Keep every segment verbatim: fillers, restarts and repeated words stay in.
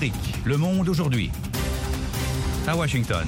Afrique, le monde aujourd'hui. À Washington.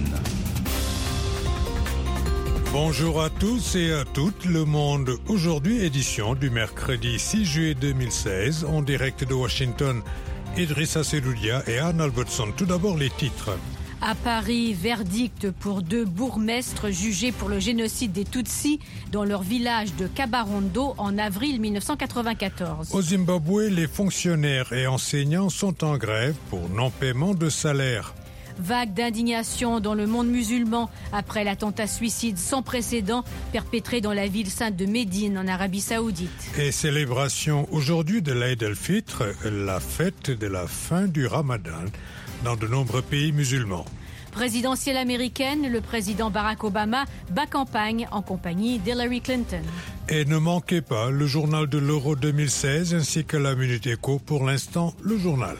Bonjour à tous et à toutes, Le Monde aujourd'hui, édition du mercredi six juillet deux mille seize, en direct de Washington. Idrissa Seloudia et Anne Albertson. Tout d'abord les titres. À Paris, verdict pour deux bourgmestres jugés pour le génocide des Tutsis dans leur village de Kabarondo en avril mille neuf cent quatre-vingt-quatorze. Au Zimbabwe, les fonctionnaires et enseignants sont en grève pour non-paiement de salaire. Vague d'indignation dans le monde musulman après l'attentat suicide sans précédent perpétré dans la ville sainte de Médine en Arabie Saoudite. Et célébration aujourd'hui de l'Aïd el-Fitr, la fête de la fin du Ramadan dans de nombreux pays musulmans. Présidentielle américaine, le président Barack Obama bat campagne en compagnie d'Hillary Clinton. Et ne manquez pas le journal de l'Euro deux mille seize ainsi que la Minute Éco. Pour l'instant, le journal.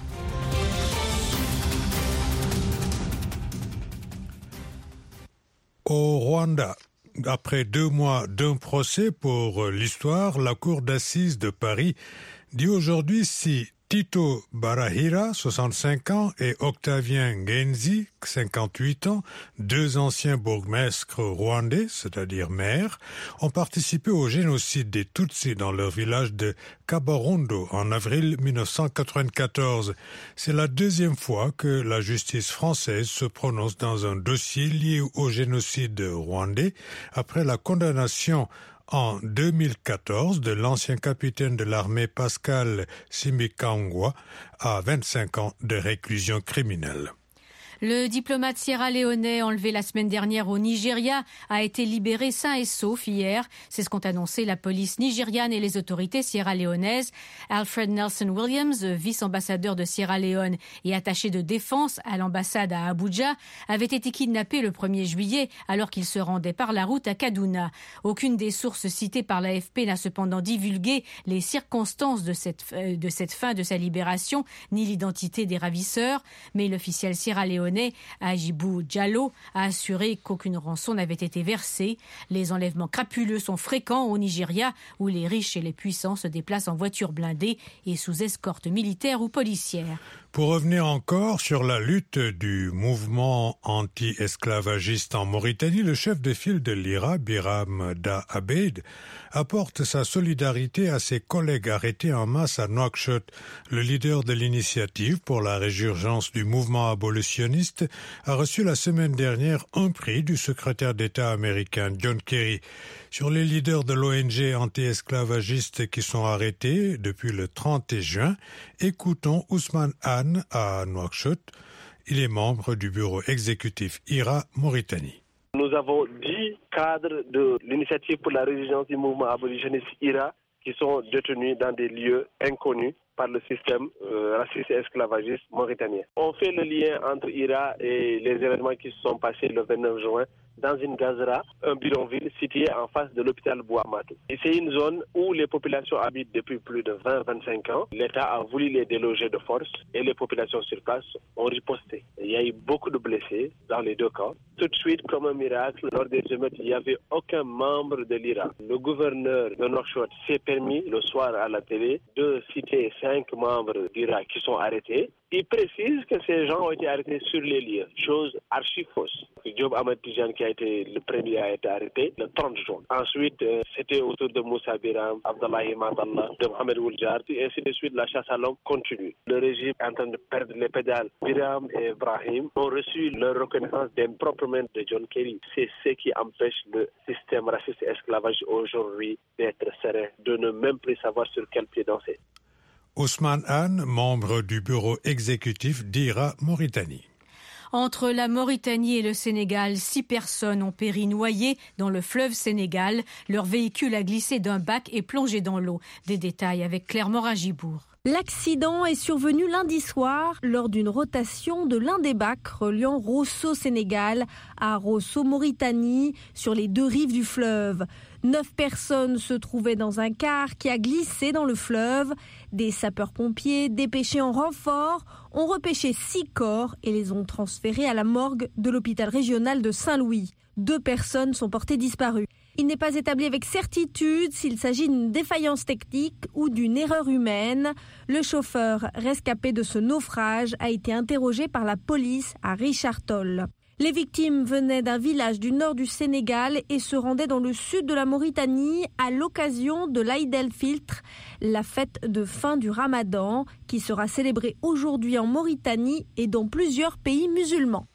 Au Rwanda, après deux mois d'un procès pour l'histoire, la Cour d'assises de Paris dit aujourd'hui si Tito Barahira, soixante-cinq ans, et Octavien Ngenzi, cinquante-huit ans, deux anciens bourgmestres rwandais, c'est-à-dire maires, ont participé au génocide des Tutsis dans leur village de Kabarondo en avril mille neuf cent quatre-vingt-quatorze. C'est la deuxième fois que la justice française se prononce dans un dossier lié au génocide rwandais après la condamnation en deux mille quatorze de l'ancien capitaine de l'armée Pascal Simikangwa à vingt-cinq ans de réclusion criminelle. Le diplomate sierra-léonais enlevé la semaine dernière au Nigeria a été libéré sain et sauf hier. C'est ce qu'ont annoncé la police nigériane et les autorités sierra-léonaises. Alfred Nelson Williams, vice-ambassadeur de Sierra Leone et attaché de défense à l'ambassade à Abuja, avait été kidnappé le premier juillet alors qu'il se rendait par la route à Kaduna. Aucune des sources citées par l'A F P n'a cependant divulgué les circonstances de cette, de cette fin de sa libération ni l'identité des ravisseurs, mais l'officiel sierra-léonais Ajibou Diallo a assuré qu'aucune rançon n'avait été versée. Les enlèvements crapuleux sont fréquents au Nigeria où les riches et les puissants se déplacent en voitures blindées et sous escorte militaire ou policière. Pour revenir encore sur la lutte du mouvement anti-esclavagiste en Mauritanie, le chef de file de l'I R A, Biram Da Abeid, apporte sa solidarité à ses collègues arrêtés en masse à Nouakchott. Le leader de l'initiative pour la résurgence du mouvement abolitionniste a reçu la semaine dernière un prix du secrétaire d'État américain John Kerry. Sur les leaders de l'O N G anti-esclavagiste qui sont arrêtés depuis le trente juin, écoutons Ousmane Anne à Nouakchott. Il est membre du bureau exécutif I R A Mauritanie. Nous avons dix cadres de l'initiative pour la résilience du mouvement abolitionniste I R A qui sont détenus dans des lieux inconnus par le système euh, raciste et esclavagiste mauritanien. On fait le lien entre I R A et les événements qui se sont passés le vingt-neuf juin dans une gazera, un bidonville situé en face de l'hôpital Bouamatou. Et c'est une zone où les populations habitent depuis plus de vingt à vingt-cinq ans. L'État a voulu les déloger de force et les populations sur place ont riposté. Il y a eu beaucoup de blessés dans les deux camps. Tout de suite, comme un miracle, lors des émeutes, il n'y avait aucun membre de l'I R A. Le gouverneur de Nouakchott s'est permis le soir à la télé de citer cinq membres d'I R A qui sont arrêtés. Il précise que ces gens ont été arrêtés sur les lieux, chose archi fausse. Diop Ahmed Tidiane qui a été le premier a été arrêté le trente juin. Ensuite, euh, c'était autour de Moussa Biram, Abdallahi Madallah, de Mohamed Ouljar, et ainsi de suite, la chasse à l'homme continue. Le régime est en train de perdre les pédales. Biram et Ibrahim ont reçu leur reconnaissance d'improprement de John Kerry. C'est ce qui empêche le système raciste et esclavage aujourd'hui d'être serein, de ne même plus savoir sur quel pied danser. Ousmane Anne, membre du bureau exécutif d'I R A Mauritanie. Entre la Mauritanie et le Sénégal, six personnes ont péri noyées dans le fleuve Sénégal. Leur véhicule a glissé d'un bac et plongé dans l'eau. Des détails avec Claire Moragibourg. L'accident est survenu lundi soir lors d'une rotation de l'un des bacs reliant Rosso Sénégal à Rosso Mauritanie sur les deux rives du fleuve. Neuf personnes se trouvaient dans un car qui a glissé dans le fleuve. Des sapeurs-pompiers dépêchés en renfort ont repêché six corps et les ont transférés à la morgue de l'hôpital régional de Saint-Louis. Deux personnes sont portées disparues. Il n'est pas établi avec certitude s'il s'agit d'une défaillance technique ou d'une erreur humaine. Le chauffeur rescapé de ce naufrage a été interrogé par la police à Richard Toll. Les victimes venaient d'un village du nord du Sénégal et se rendaient dans le sud de la Mauritanie à l'occasion de l'Aïd el-Fitr, la fête de fin du Ramadan, qui sera célébrée aujourd'hui en Mauritanie et dans plusieurs pays musulmans.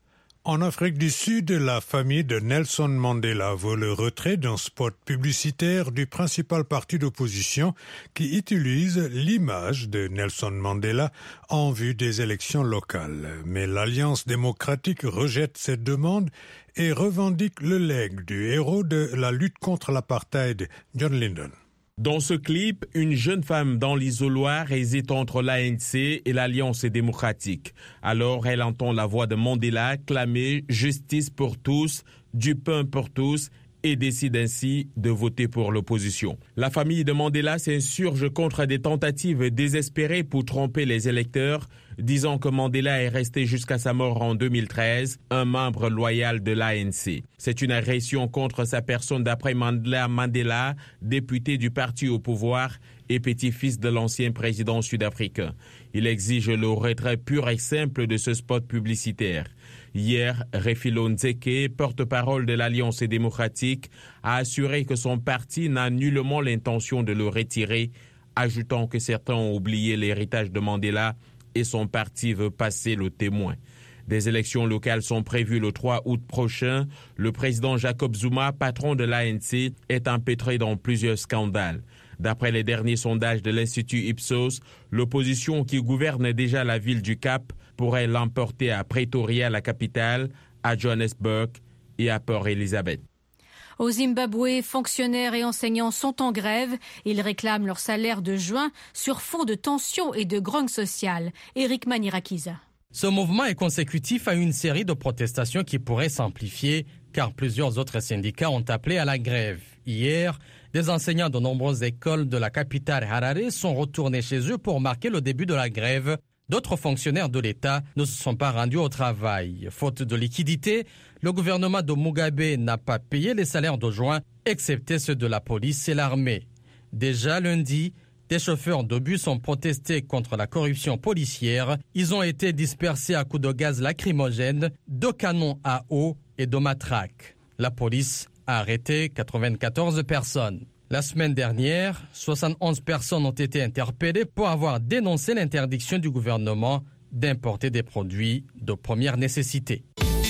En Afrique du Sud, la famille de Nelson Mandela veut le retrait d'un spot publicitaire du principal parti d'opposition qui utilise l'image de Nelson Mandela en vue des élections locales. Mais l'Alliance démocratique rejette cette demande et revendique le legs du héros de la lutte contre l'apartheid, John Lyndon. Dans ce clip, une jeune femme dans l'isoloir hésite entre l'A N C et l'Alliance démocratique. Alors elle entend la voix de Mandela clamer « justice pour tous, du pain pour tous » et décide ainsi de voter pour l'opposition. La famille de Mandela s'insurge contre des tentatives désespérées pour tromper les électeurs, disant que Mandela est resté jusqu'à sa mort en deux mille treize, un membre loyal de l'A N C. C'est une agression contre sa personne d'après Mandela Mandela, député du parti au pouvoir et petit-fils de l'ancien président sud-africain. Il exige le retrait pur et simple de ce spot publicitaire. Hier, Refilo Nzeke, porte-parole de l'Alliance démocratique, a assuré que son parti n'a nullement l'intention de le retirer, ajoutant que certains ont oublié l'héritage de Mandela et son parti veut passer le témoin. Des élections locales sont prévues le trois août prochain. Le président Jacob Zuma, patron de l'A N C, est empêtré dans plusieurs scandales. D'après les derniers sondages de l'Institut Ipsos, l'opposition qui gouverne déjà la ville du Cap pourrait l'emporter à Pretoria, la capitale, à Johannesburg et à Port Elizabeth. Au Zimbabwe, fonctionnaires et enseignants sont en grève. Ils réclament leur salaire de juin sur fond de tensions et de grogne sociale. Eric Manirakiza. Ce mouvement est consécutif à une série de protestations qui pourraient s'amplifier car plusieurs autres syndicats ont appelé à la grève. Hier, des enseignants de nombreuses écoles de la capitale Harare sont retournés chez eux pour marquer le début de la grève. D'autres fonctionnaires de l'État ne se sont pas rendus au travail. Faute de liquidité, le gouvernement de Mugabe n'a pas payé les salaires de juin, excepté ceux de la police et l'armée. Déjà lundi, des chauffeurs de bus ont protesté contre la corruption policière. Ils ont été dispersés à coups de gaz lacrymogène, de canons à eau et de matraques. La police a arrêté quatre-vingt-quatorze personnes. La semaine dernière, soixante-onze personnes ont été interpellées pour avoir dénoncé l'interdiction du gouvernement d'importer des produits de première nécessité.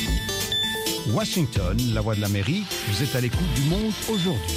Washington, la voix de l'Amérique, vous êtes à l'écoute du monde aujourd'hui.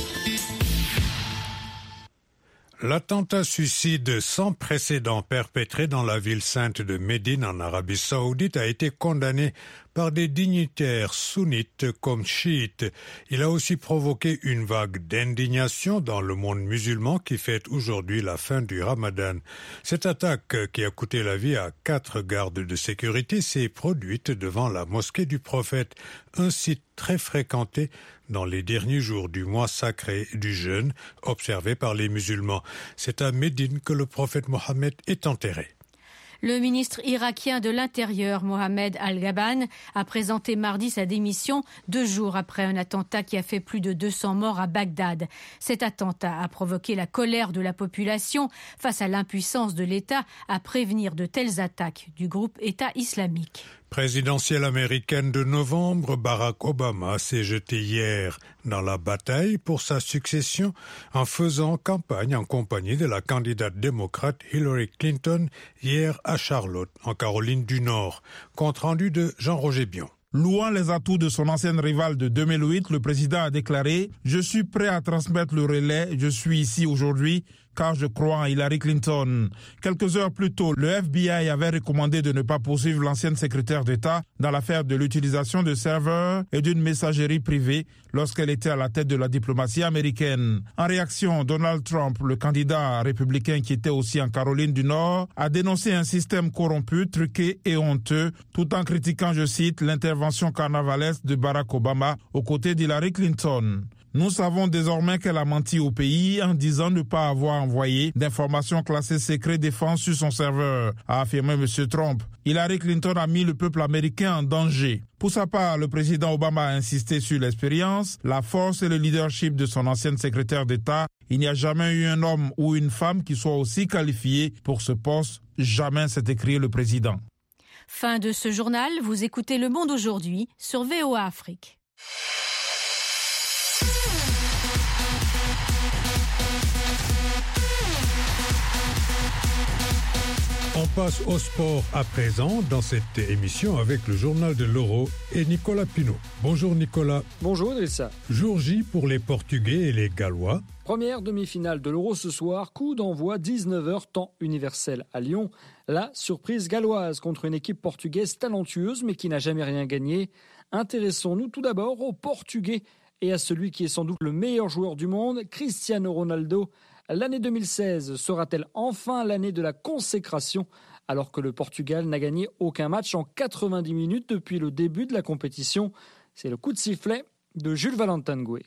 L'attentat suicide sans précédent perpétré dans la ville sainte de Médine en Arabie Saoudite a été condamné par des dignitaires sunnites comme chiites. Il a aussi provoqué une vague d'indignation dans le monde musulman qui fête aujourd'hui la fin du Ramadan. Cette attaque, qui a coûté la vie à quatre gardes de sécurité, s'est produite devant la mosquée du prophète, un site très fréquenté dans les derniers jours du mois sacré du jeûne observé par les musulmans. C'est à Médine que le prophète Mohammed est enterré. Le ministre irakien de l'Intérieur, Mohamed Al-Gaban, a présenté mardi sa démission deux jours après un attentat qui a fait plus de deux cents morts à Bagdad. Cet attentat a provoqué la colère de la population face à l'impuissance de l'État à prévenir de telles attaques du groupe État islamique. Présidentielle américaine de novembre, Barack Obama s'est jeté hier dans la bataille pour sa succession en faisant campagne en compagnie de la candidate démocrate Hillary Clinton hier à Charlotte, en Caroline du Nord. Compte rendu de Jean-Roger Bion. Louant les atouts de son ancienne rivale de deux mille huit, le président a déclaré « Je suis prêt à transmettre le relais, je suis ici aujourd'hui car je crois en Hillary Clinton ». Quelques heures plus tôt, le F B I avait recommandé de ne pas poursuivre l'ancienne secrétaire d'État dans l'affaire de l'utilisation de serveurs et d'une messagerie privée lorsqu'elle était à la tête de la diplomatie américaine. En réaction, Donald Trump, le candidat républicain qui était aussi en Caroline du Nord, a dénoncé un système corrompu, truqué et honteux, tout en critiquant, je cite, l'intervention carnavalesque de Barack Obama aux côtés d'Hillary Clinton. Nous savons désormais qu'elle a menti au pays en disant ne pas avoir envoyé d'informations classées secret défense sur son serveur, a affirmé M. Trump. Hillary Clinton a mis le peuple américain en danger. Pour sa part, le président Obama a insisté sur l'expérience, la force et le leadership de son ancienne secrétaire d'État. Il n'y a jamais eu un homme ou une femme qui soit aussi qualifié pour ce poste. Jamais, s'est écrit le président. Fin de ce journal, vous écoutez Le Monde aujourd'hui sur V O A Afrique. On passe au sport à présent dans cette émission avec le journal de l'Euro et Nicolas Pinault. Bonjour Nicolas. Bonjour Idrissa. Jour J pour les Portugais et les Gallois. Première demi-finale de l'Euro ce soir, coup d'envoi dix-neuf heures temps universel à Lyon. La surprise galloise contre une équipe portugaise talentueuse mais qui n'a jamais rien gagné. Intéressons-nous tout d'abord aux Portugais et à celui qui est sans doute le meilleur joueur du monde, Cristiano Ronaldo. L'année deux mille seize sera-t-elle enfin l'année de la consécration alors que le Portugal n'a gagné aucun match en quatre-vingt-dix minutes depuis le début de la compétition? C'est le coup de sifflet de Jules Valentin-Goué.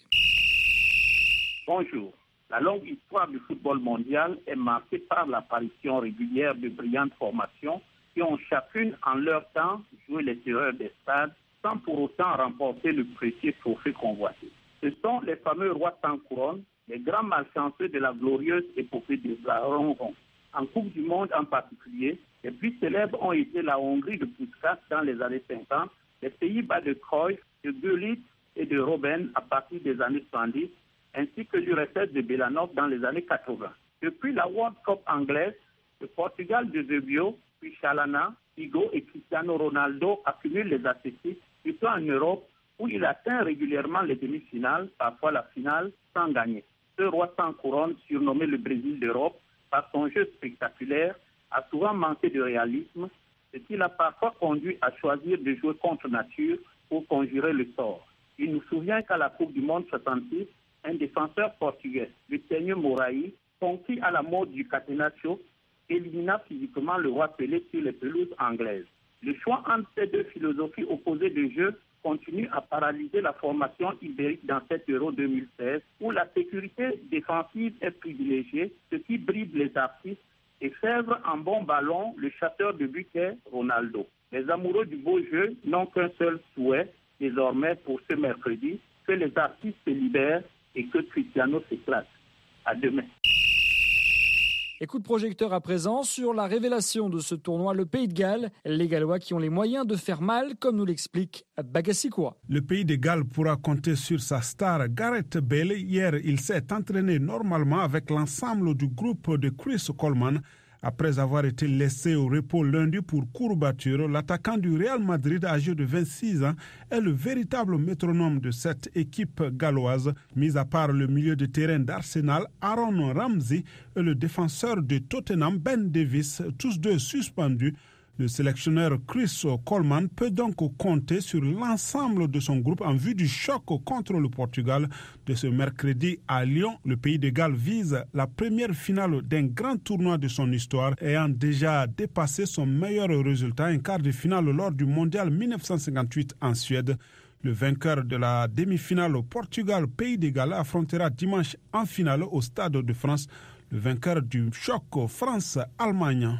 Bonjour. La longue histoire du football mondial est marquée par l'apparition régulière de brillantes formations qui ont chacune en leur temps joué les terreurs des stades sans pour autant remporter le précieux trophée convoité. Ce sont les fameux rois sans couronne, les grands malchanceux de la glorieuse épopée des Ronron. En Coupe du Monde en particulier, les plus célèbres ont été la Hongrie de Puskás dans les années cinquante, les Pays-Bas de Cruyff, de Gullit et de Robben à partir des années soixante-dix, ainsi que l'U R S S de Belanov dans les années quatre-vingts. Depuis la World Cup anglaise, le Portugal de Eusebio, puis Chalana, Figo et Cristiano Ronaldo accumulent les assistés, plutôt en Europe, où il atteint régulièrement les demi-finales, parfois la finale, sans gagner. Ce roi sans couronne, surnommé le Brésil d'Europe, par son jeu spectaculaire, a souvent manqué de réalisme, ce qui l'a parfois conduit à choisir de jouer contre nature pour conjurer le sort. Il nous souvient qu'à la Coupe du Monde soixante-six, un défenseur portugais, Luciano Moraes, conquis à la mode du catenaccio, élimina physiquement le roi Pelé sur les pelouses anglaises. Le choix entre ces deux philosophies opposées de jeu continue à paralyser la formation ibérique dans cet Euro deux mille seize, où la sécurité défensive est privilégiée, ce qui bride les artistes et sèvre en bon ballon le chasseur de but est Ronaldo. Les amoureux du beau jeu n'ont qu'un seul souhait, désormais pour ce mercredi, que les artistes se libèrent et que Cristiano s'éclate. À demain. Et coup de projecteur à présent sur la révélation de ce tournoi, le Pays de Galles. Les Gallois qui ont les moyens de faire mal, comme nous l'explique Bagassikwa. Le Pays de Galles pourra compter sur sa star Gareth Bale. Hier, il s'est entraîné normalement avec l'ensemble du groupe de Chris Coleman. Après avoir été laissé au repos lundi pour courbature, l'attaquant du Real Madrid, âgé de vingt-six ans, est le véritable métronome de cette équipe galloise. Mis à part le milieu de terrain d'Arsenal, Aaron Ramsey, et le défenseur de Tottenham, Ben Davies, tous deux suspendus. Le sélectionneur Chris Coleman peut donc compter sur l'ensemble de son groupe en vue du choc contre le Portugal de ce mercredi à Lyon. Le Pays de Galles vise la première finale d'un grand tournoi de son histoire, ayant déjà dépassé son meilleur résultat, un quart de finale lors du Mondial mille neuf cent cinquante-huit en Suède. Le vainqueur de la demi-finale au Portugal-Pays de Galles affrontera dimanche en finale au Stade de France le vainqueur du choc France-Allemagne.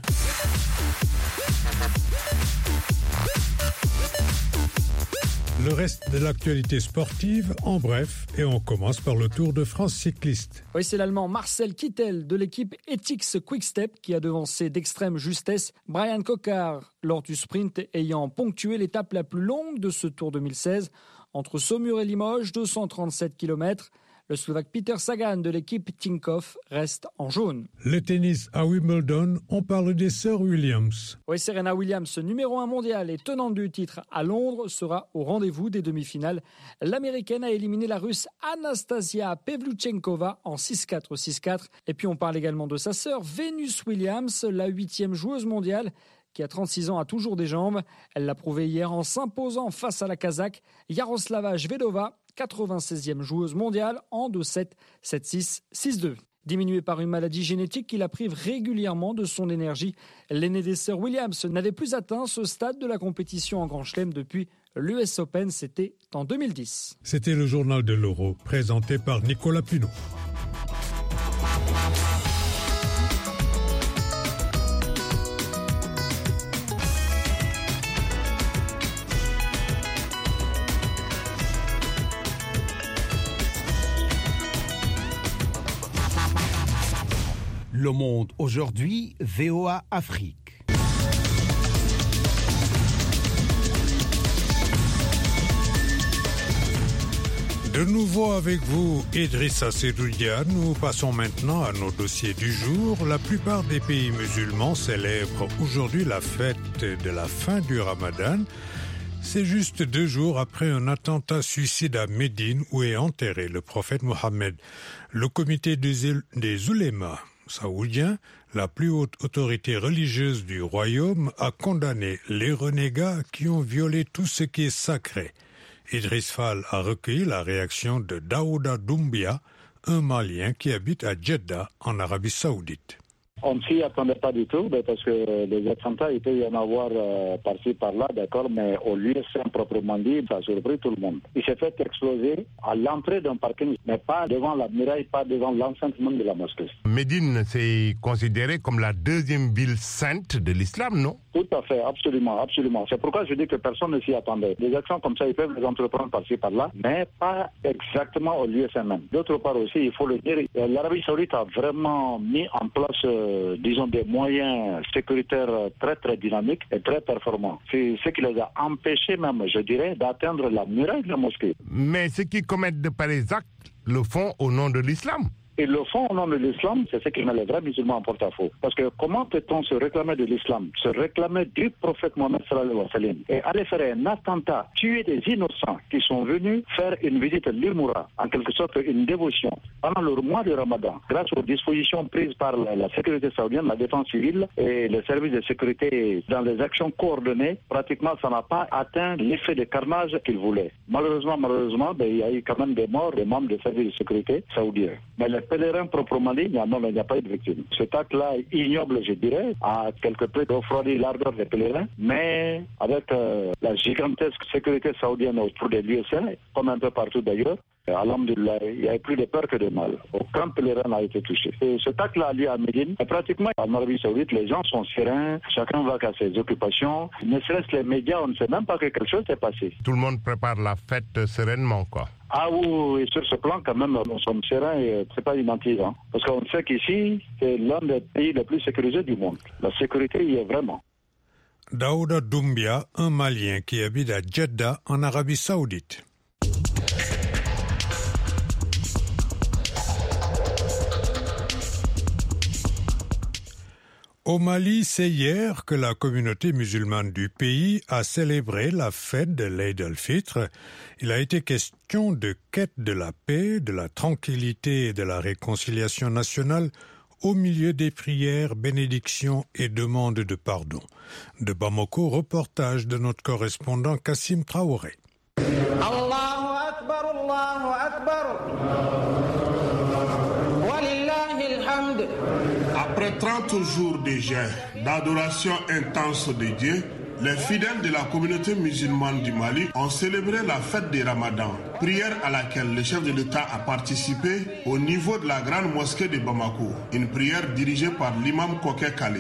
Le reste de l'actualité sportive en bref, et on commence par le Tour de France cycliste. Oui, c'est l'Allemand Marcel Kittel de l'équipe Ethics Quick-Step qui a devancé d'extrême justesse Brian Cocard lors du sprint ayant ponctué l'étape la plus longue de ce Tour deux mille seize entre Saumur et Limoges, deux cent trente-sept kilomètres. Le Slovaque Peter Sagan de l'équipe Tinkoff reste en jaune. Le tennis à Wimbledon, on parle des sœurs Williams. Oui, Serena Williams, numéro un mondial et tenante du titre à Londres, sera au rendez-vous des demi-finales. L'Américaine a éliminé la Russe Anastasia Pevluchenkova en six quatre six quatre. Et puis on parle également de sa sœur Venus Williams, la huitième joueuse mondiale, qui à trente-six ans a toujours des jambes. Elle l'a prouvé hier en s'imposant face à la Kazakh Yaroslava Shvedova, quatre-vingt-seizième joueuse mondiale en deux sept, sept six, six deux. Diminué par une maladie génétique qui la prive régulièrement de son énergie, l'aîné des sœurs Williams n'avait plus atteint ce stade de la compétition en Grand Chelem depuis l'U S Open, c'était en deux mille dix. C'était le journal de l'Euro, présenté par Nicolas Pinault. Le Monde aujourd'hui, V O A Afrique. De nouveau avec vous, Idrissa Sedoudia. Nous passons maintenant à nos dossiers du jour. La plupart des pays musulmans célèbrent aujourd'hui la fête de la fin du Ramadan. C'est juste deux jours après un attentat suicide à Médine où est enterré le prophète Mohammed. Le comité des oulémas saoudiens, la plus haute autorité religieuse du royaume, a condamné les renégats qui ont violé tout ce qui est sacré. Idriss Fall a recueilli la réaction de Daouda Doumbia, un Malien qui habite à Jeddah, en Arabie Saoudite. On ne s'y attendait pas du tout, parce que les attentats, il peut y en avoir euh, par-ci, par-là, d'accord, mais au lieu saint proprement dit, ça a surpris tout le monde. Il s'est fait exploser à l'entrée d'un parking, mais pas devant la muraille, pas devant l'enceinte même de la mosquée. Médine, c'est considéré comme la deuxième ville sainte de l'islam, non? Tout à fait, absolument, absolument. C'est pourquoi je dis que personne ne s'y attendait. Des actions comme ça, ils peuvent les entreprendre par-ci, par-là, mais pas exactement au lieu saint même. D'autre part aussi, il faut le dire, l'Arabie Saoudite a vraiment mis en place Euh, disons des moyens sécuritaires très très dynamiques et très performants. C'est ce qui les a empêchés même, je dirais, d'atteindre la muraille de la mosquée. Mais ceux qui commettent de pareils actes le font au nom de l'islam. Ils le font au nom de l'islam, c'est ce qui met les vrais musulmans en porte-à-faux. Parce que comment peut-on se réclamer de l'islam, se réclamer du prophète Mohammed sallallahu alayhi wa sallam et aller faire un attentat, tuer des innocents qui sont venus faire une visite l'Imoura, en quelque sorte une dévotion, pendant le mois de Ramadan, grâce aux dispositions prises par la, la sécurité saoudienne, la défense civile et les services de sécurité dans les actions coordonnées, pratiquement ça n'a pas atteint l'effet de carnage qu'ils voulaient. Malheureusement, malheureusement, ben, il y a eu quand même des morts des membres des services de sécurité saoudiens. Mais les pèlerins proprement dit, non, il n'y a pas eu de victime. Cet acte-là, ignoble, je dirais, a quelque peu refroidi l'ardeur des pèlerins, mais avec euh, la gigantesque sécurité saoudienne autour des lieux saints, comme un peu partout d'ailleurs, alhamdoulilah, il n'y avait plus de peur que de mal. Aucun pèlerin n'a été touché. Et cet acte-là a lieu à Médine. Et pratiquement, en Arabie Saoudite, les gens sont sereins, chacun va à ses occupations. Ne serait-ce les médias, on ne sait même pas que quelque chose s'est passé. Tout le monde prépare la fête sereinement, quoi. Ah oui, et sur ce plan, quand même, nous sommes sereins et c'est pas une mentire. Hein. Parce qu'on sait qu'ici, c'est l'un des pays les plus sécurisés du monde. La sécurité y est vraiment. Daouda Doumbia, un Malien qui habite à Jeddah, en Arabie Saoudite. Au Mali, c'est hier que la communauté musulmane du pays a célébré la fête de l'Eid al-Fitr. Il a été question de quête de la paix, de la tranquillité et de la réconciliation nationale au milieu des prières, bénédictions et demandes de pardon. De Bamako, reportage de notre correspondant Kassim Traoré. Allahu Akbar, Allahu Akbar. Après trente jours de jeûne, d'adoration intense de Dieu, les fidèles de la communauté musulmane du Mali ont célébré la fête des Ramadan, prière à laquelle le chef de l'État a participé au niveau de la grande mosquée de Bamako, une prière dirigée par l'imam Koké Kale.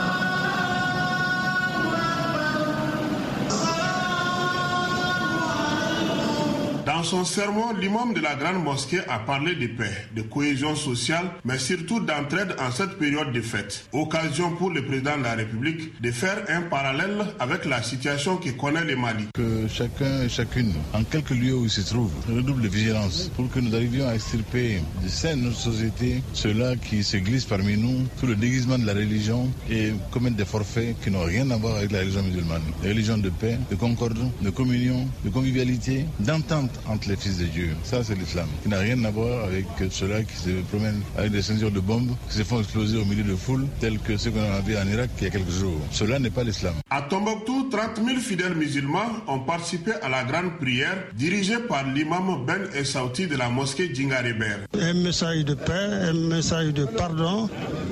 Dans son sermon, l'imam de la grande mosquée a parlé de paix, de cohésion sociale, mais surtout d'entraide en cette période de fête. Occasion pour le président de la République de faire un parallèle avec la situation que connaît le Mali. Que chacun et chacune, en quelque lieu où il se trouve, redouble de vigilance pour que nous arrivions à extirper de sein de notre société ceux-là qui se glissent parmi nous sous le déguisement de la religion et commettent des forfaits qui n'ont rien à voir avec la religion musulmane. Les religions de paix, de concorde, de communion, de convivialité, d'entente entre les fils de Dieu. Ça, c'est l'islam. Il n'a rien à voir avec ceux-là qui se promènent avec des ceintures de bombes, qui se font exploser au milieu de foule, tels que ceux qu'on a vus en Irak il y a quelques jours. Cela n'est pas l'islam. À Tombouctou, trente mille fidèles musulmans ont participé à la grande prière dirigée par l'imam Ben Essaouti de la mosquée Djingaréber. Un message de paix, un message de pardon,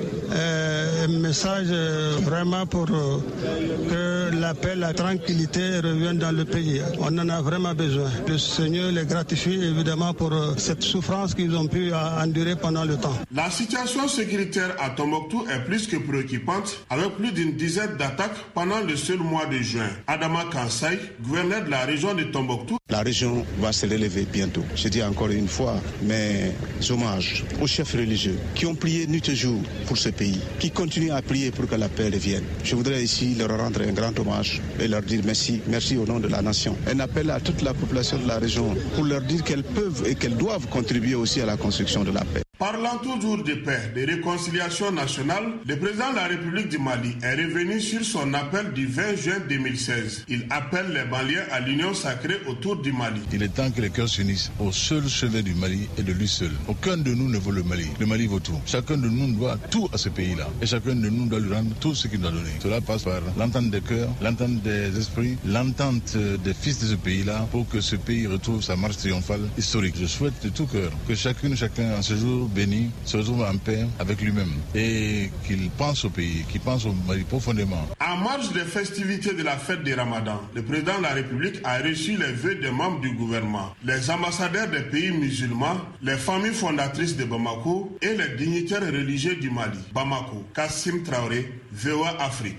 un message vraiment pour que la paix, la tranquillité reviennent dans le pays. On en a vraiment besoin. Le Seigneur les gratifie évidemment pour cette souffrance qu'ils ont pu endurer pendant le temps. La situation sécuritaire à Tombouctou est plus que préoccupante, avec plus d'une dizaine d'attaques pendant le seul mois de juin. Adama Kansai, gouverneur de la région de Tombouctou. La région va se relever bientôt. Je dis encore une fois mes hommages aux chefs religieux qui ont prié nuit et jour pour ce pays, qui continuent à prier pour que la paix revienne. Je voudrais ici leur rendre un grand hommage et leur dire merci, merci au nom de la nation. Un appel à toute la population de la région pour leur dire qu'elles peuvent et qu'elles doivent contribuer aussi à la construction de la paix. Parlant toujours de paix, de réconciliation nationale, le président de la République du Mali est revenu sur son appel du vingt juin deux mille seize. Il appelle les Maliens à l'union sacrée autour du Mali. Il est temps que les cœurs s'unissent au seul chevet du Mali et de lui seul. Aucun de nous ne vaut le Mali. Le Mali vaut tout. Chacun de nous doit tout à ce pays-là. Et chacun de nous doit lui rendre tout ce qu'il doit donner. Cela passe par l'entente des cœurs, l'entente des esprits, l'entente des fils de ce pays-là pour que ce pays retrouve sa marche triomphale historique. Je souhaite de tout cœur que chacune, chacun en ce jour béni se retrouve en paix avec lui-même et qu'il pense au pays, qu'il pense au Mali profondément. En marge des festivités de la fête du Ramadan, le président de la République a reçu les vœux des membres du gouvernement, les ambassadeurs des pays musulmans, les familles fondatrices de Bamako et les dignitaires religieux du Mali. Bamako, Kassim Traoré, V O A Afrique.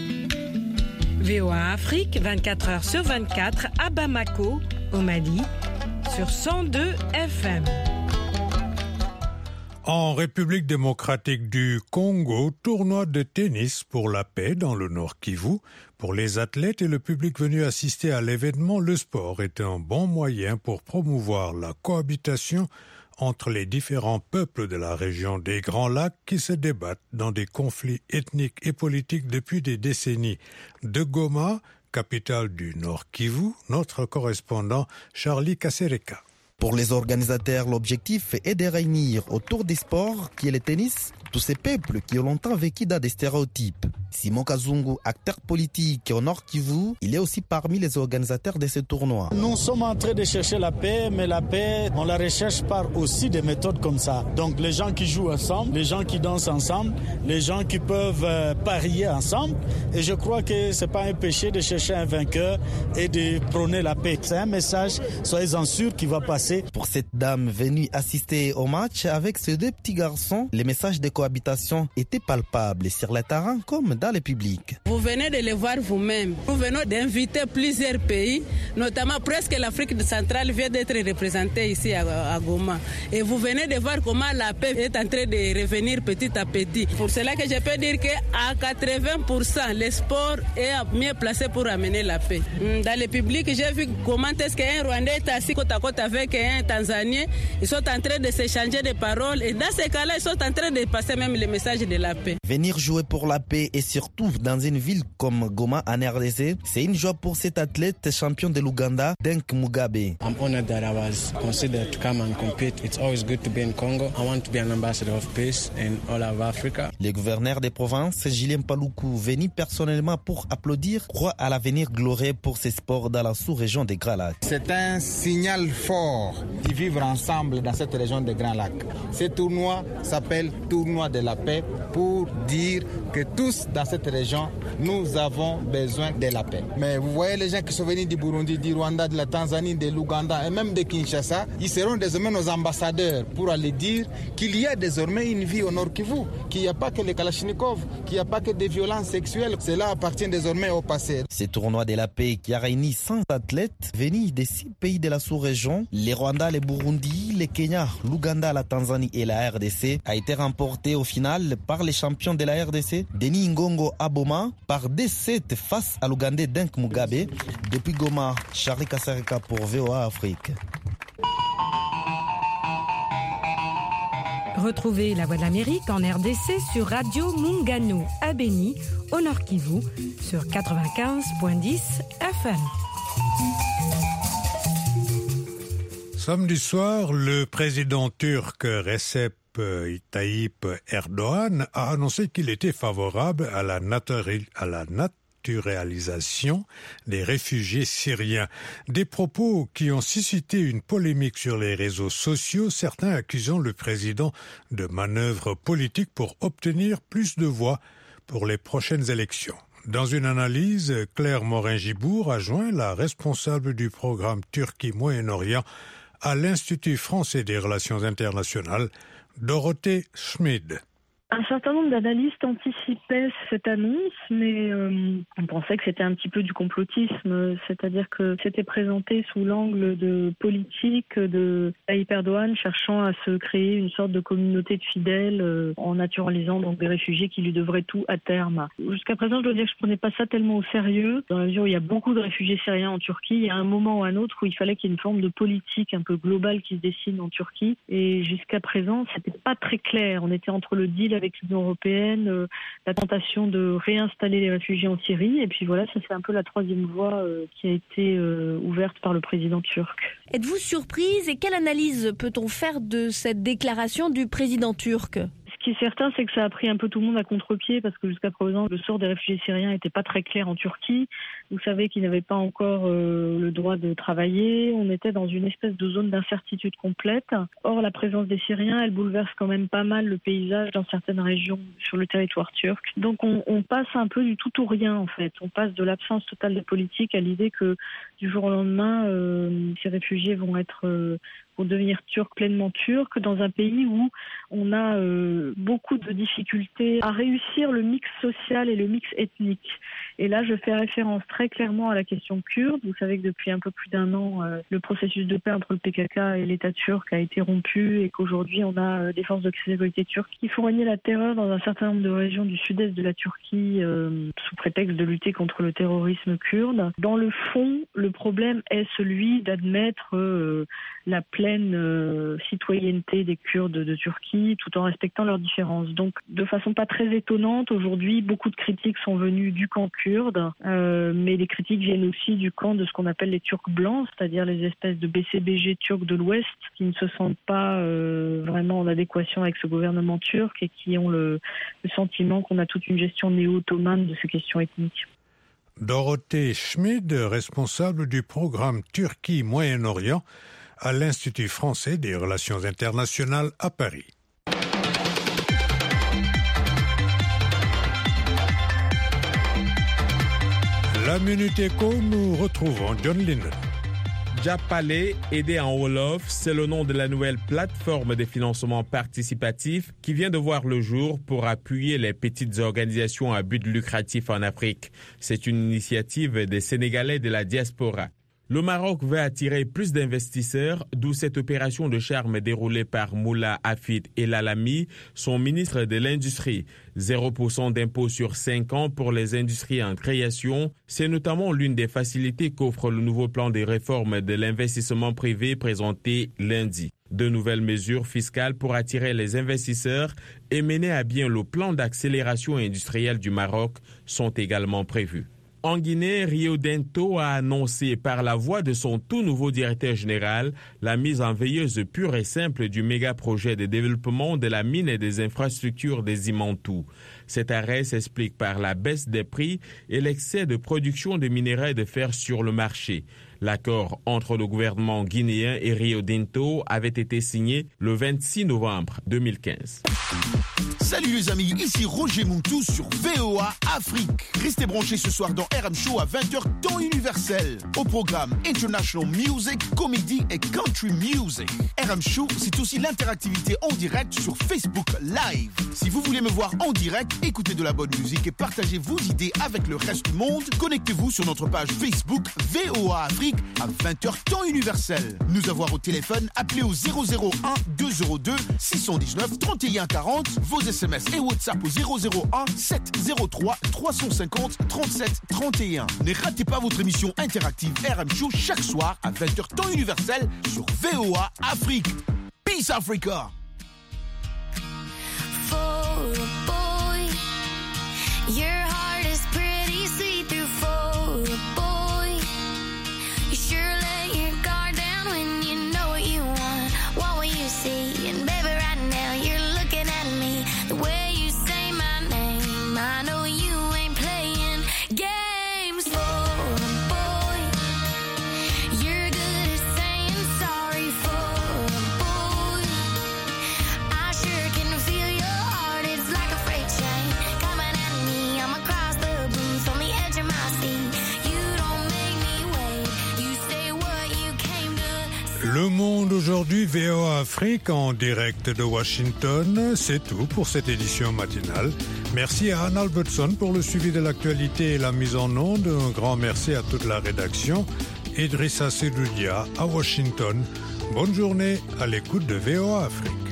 V O A Afrique, vingt-quatre heures sur vingt-quatre à Bamako, au Mali, sur cent deux F M. En République démocratique du Congo, tournoi de tennis pour la paix dans le Nord Kivu. Pour les athlètes et le public venu assister à l'événement, le sport est un bon moyen pour promouvoir la cohabitation entre les différents peuples de la région des Grands Lacs qui se débattent dans des conflits ethniques et politiques depuis des décennies. De Goma, capitale du Nord Kivu, notre correspondant Charlie Kasereka. Pour les organisateurs, l'objectif est de réunir autour des sports qui est le tennis tous ces peuples qui ont longtemps vécu dans des stéréotypes. Simon Kazungu, acteur politique au Nord Kivu, il est aussi parmi les organisateurs de ce tournoi. Nous sommes en train de chercher la paix, mais la paix, on la recherche par aussi des méthodes comme ça. Donc les gens qui jouent ensemble, les gens qui dansent ensemble, les gens qui peuvent euh, parier ensemble. Et je crois que c'est pas un péché de chercher un vainqueur et de prôner la paix. C'est un message, soyez-en sûrs, qui va passer. Pour cette dame venue assister au match avec ces deux petits garçons, les messages de cohabitation étaient palpables sur le terrain comme dans le public. Vous venez de le voir vous-même. Nous venons d'inviter plusieurs pays, notamment presque l'Afrique centrale vient d'être représentée ici à, à Goma. Et vous venez de voir comment la paix est en train de revenir petit à petit. Pour cela que je peux dire qu'à quatre-vingts pour cent, le sport est mieux placé pour amener la paix. Dans le public, j'ai vu comment est-ce qu'un Rwandais est assis côte à côte avec un Tanzanien. Ils sont en train de s'échanger des paroles. Et dans ces cas-là, ils sont en train de passer même le message de la paix. Venir jouer pour la paix et surtout dans une ville comme Goma en R D C, c'est une joie pour cet athlète champion de l'Ouganda, Denk Mugabe. I'm honored that I was considered to come and compete. It's always good to be in Congo. I want to be an ambassador of peace in all of Africa. Le gouverneur des provinces, Julien Paluku, venu personnellement pour applaudir, croit à l'avenir glorieux pour ces sports dans la sous-région des Grands Lacs. C'est un signal fort de vivre ensemble dans cette région des Grands Lacs. Ce tournoi s'appelle Tournoi de la paix pour dire que tous dans cette région, nous avons besoin de la paix. Mais vous voyez les gens qui sont venus du Burundi, du Rwanda, de la Tanzanie, de l'Ouganda et même de Kinshasa, ils seront désormais nos ambassadeurs pour aller dire qu'il y a désormais une vie au Nord Kivu, qu'il n'y a pas que les Kalachnikov, qu'il n'y a pas que des violences sexuelles. Cela appartient désormais au passé. Ce tournoi de la paix qui a réuni cent athlètes venus des six pays de la sous-région, les Rwanda, le Burundi, le Kenya, l'Ouganda, la Tanzanie et la R D C, a été remporté au final par les champions de la R D C, Denis Ngongo Aboma, par D sept face à l'Ougandais Denk Mugabe. Depuis Goma, Charlie Kasereka pour V O A Afrique. Retrouvez La Voix de l'Amérique en R D C sur Radio Mungano à Beni, au Nord Kivu, sur quatre-vingt-quinze virgule dix F M. Samedi soir, le président turc Recep Tayyip Erdogan a annoncé qu'il était favorable à la, naturi- à la naturalisation des réfugiés syriens. Des propos qui ont suscité une polémique sur les réseaux sociaux, certains accusant le président de manœuvres politiques pour obtenir plus de voix pour les prochaines élections. Dans une analyse, Claire Morin-Gibour a joint la responsable du programme Turquie-Moyen-Orient à l'Institut français des relations internationales, Dorothée Schmid. Un certain nombre d'analystes anticipaient cette annonce, mais euh, on pensait que c'était un petit peu du complotisme, c'est-à-dire que c'était présenté sous l'angle de politique de Tayyip Erdogan cherchant à se créer une sorte de communauté de fidèles euh, en naturalisant donc des réfugiés qui lui devraient tout à terme. Jusqu'à présent, je dois dire que je prenais pas ça tellement au sérieux, dans la mesure où il y a beaucoup de réfugiés syriens en Turquie. Il y a un moment ou un autre où il fallait qu'il y ait une forme de politique un peu globale qui se dessine en Turquie, et jusqu'à présent, c'était pas très clair. On était entre le deal avec avec l'Union européenne, euh, la tentation de réinstaller les réfugiés en Syrie. Et puis voilà, ça c'est un peu la troisième voie euh, qui a été euh, ouverte par le président turc. Êtes-vous surprise et quelle analyse peut-on faire de cette déclaration du président turc ? Ce qui est certain, c'est que ça a pris un peu tout le monde à contre-pied parce que jusqu'à présent, le sort des réfugiés syriens n'était pas très clair en Turquie. Vous savez qu'ils n'avaient pas encore euh, le droit de travailler. On était dans une espèce de zone d'incertitude complète. Or, la présence des Syriens, elle bouleverse quand même pas mal le paysage dans certaines régions sur le territoire turc. Donc, on, on passe un peu du tout au rien, en fait. On passe de l'absence totale de politique à l'idée que du jour au lendemain, euh, ces réfugiés vont être... Euh, pour devenir turc, pleinement turc, dans un pays où on a euh, beaucoup de difficultés à réussir le mix social et le mix ethnique. Et là, je fais référence très clairement à la question kurde. Vous savez que depuis un peu plus d'un an, euh, le processus de paix entre le P K K et l'État turc a été rompu et qu'aujourd'hui, on a euh, des forces de sécurité turques qui font régner la terreur dans un certain nombre de régions du sud-est de la Turquie euh, sous prétexte de lutter contre le terrorisme kurde. Dans le fond, le problème est celui d'admettre euh, la pleine euh, citoyenneté des Kurdes de Turquie tout en respectant leurs différences. Donc, de façon pas très étonnante, aujourd'hui, beaucoup de critiques sont venues du camp kurde, euh, mais les critiques viennent aussi du camp de ce qu'on appelle les Turcs blancs, c'est-à-dire les espèces de B C B G turcs de l'Ouest qui ne se sentent pas euh, vraiment en adéquation avec ce gouvernement turc et qui ont le, le sentiment qu'on a toute une gestion néo-ottomane de ces questions ethniques. Dorothée Schmid, responsable du programme Turquie-Moyen-Orient à l'Institut français des relations internationales à Paris. La Minute Éco, nous retrouvons John Lennon. Japale, aidé en Wolof, c'est le nom de la nouvelle plateforme de financement participatif qui vient de voir le jour pour appuyer les petites organisations à but lucratif en Afrique. C'est une initiative des Sénégalais de la diaspora. Le Maroc veut attirer plus d'investisseurs, d'où cette opération de charme déroulée par Moula Hafid El Alami, son ministre de l'Industrie. zéro pour cent d'impôt sur cinq ans pour les industries en création, c'est notamment l'une des facilités qu'offre le nouveau plan de réforme de l'investissement privé présenté lundi. De nouvelles mesures fiscales pour attirer les investisseurs et mener à bien le plan d'accélération industrielle du Maroc sont également prévues. En Guinée, Rio Tinto a annoncé par la voix de son tout nouveau directeur général la mise en veilleuse pure et simple du méga-projet de développement de la mine et des infrastructures des Imantou. Cet arrêt s'explique par la baisse des prix et l'excès de production de minerais de fer sur le marché. L'accord entre le gouvernement guinéen et Rio Tinto avait été signé le vingt-six novembre deux mille quinze. Salut les amis, ici Roger Mountou sur V O A Afrique. Restez branchés ce soir dans R M Show à vingt heures temps universel. Au programme International Music, Comedy et Country Music. R M Show, c'est aussi l'interactivité en direct sur Facebook Live. Si vous voulez me voir en direct, écoutez de la bonne musique et partagez vos idées avec le reste du monde, connectez-vous sur notre page Facebook V O A Afrique à vingt heures temps universel. Nous avoir au téléphone, appelez au zéro zéro un deux zéro deux six un neuf trente et un quarante, vos S M S et WhatsApp au zéro zéro un sept zéro trois trois cinq zéro trente-sept trente et un. Ne ratez pas votre émission interactive R M Show chaque soir à vingt heures temps universel sur V O A Afrique. Peace Africa! For a boy, your heart is pretty see-through. For a boy, you sure let your guard down when you know what you Le Monde aujourd'hui, V O A Afrique en direct de Washington. C'est tout pour cette édition matinale. Merci à Anne Albertson pour le suivi de l'actualité et la mise en onde. Un grand merci à toute la rédaction. Idrissa Sedoudia à Washington. Bonne journée à l'écoute de V O A Afrique.